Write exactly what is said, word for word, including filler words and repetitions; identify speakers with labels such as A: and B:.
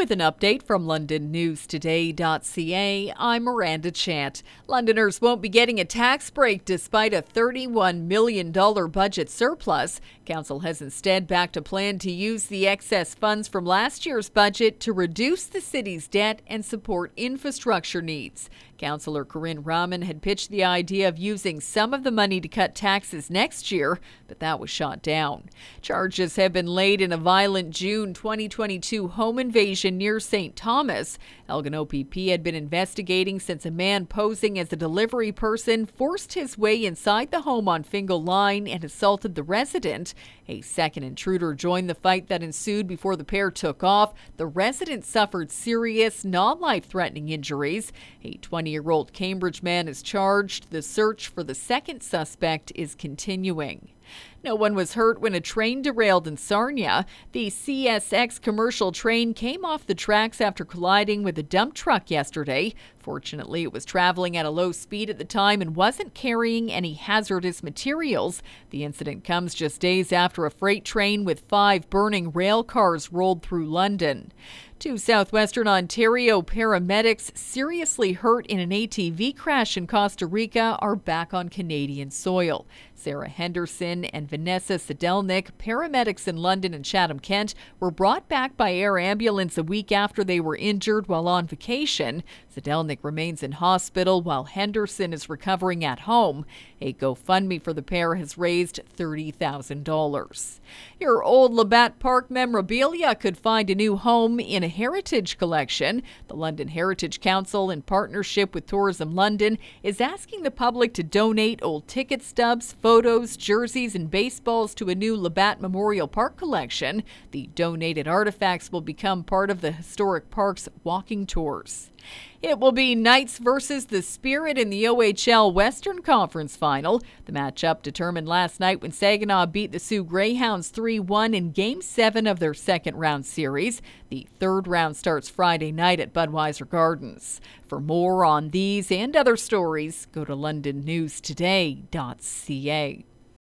A: With an update from London News Today dot C A, I'm Miranda Chant. Londoners won't be getting a tax break despite a thirty-one million dollars budget surplus. Council has instead backed a plan to use the excess funds from last year's budget to reduce the city's debt and support infrastructure needs. Councillor Corinne Rahman had pitched the idea of using some of the money to cut taxes next year, but that was shot down. Charges have been laid in a violent June twenty twenty-two home invasion near Saint Thomas. Elgin O P P had been investigating since a man posing as a delivery person forced his way inside the home on Fingal Line and assaulted the resident. A second intruder joined the fight that ensued before the pair took off. The resident suffered serious, non-life-threatening injuries. A twenty-year-old Cambridge man is charged. The search for the second suspect is continuing. No one was hurt when a train derailed in Sarnia. The C S X commercial train came off the tracks after colliding with a dump truck yesterday. Fortunately, it was traveling at a low speed at the time and wasn't carrying any hazardous materials. The incident comes just days after a freight train with five burning rail cars rolled through London. Two southwestern Ontario paramedics seriously hurt in an A T V crash in Costa Rica are back on Canadian soil. Sarah Henderson and Vanessa Sedelnik, paramedics in London and Chatham-Kent, were brought back by air ambulance a week after they were injured while on vacation. Sedelnik remains in hospital while Henderson is recovering at home. A GoFundMe for the pair has raised thirty thousand dollars. Your old Labatt Park memorabilia could find a new home in a heritage collection. The London Heritage Council, in partnership with Tourism London, is asking the public to donate old ticket stubs, photos, jerseys, and baseballs to a new Labatt Memorial Park collection. The donated artifacts will become part of the historic park's walking tours. It will be Knights versus the Spirit in the O H L Western Conference Final. The matchup determined last night when Saginaw beat the Sioux Greyhounds three one in Game seven of their second-round series. The third round starts Friday night at Budweiser Gardens. For more on these and other stories, go to London News Today dot C A.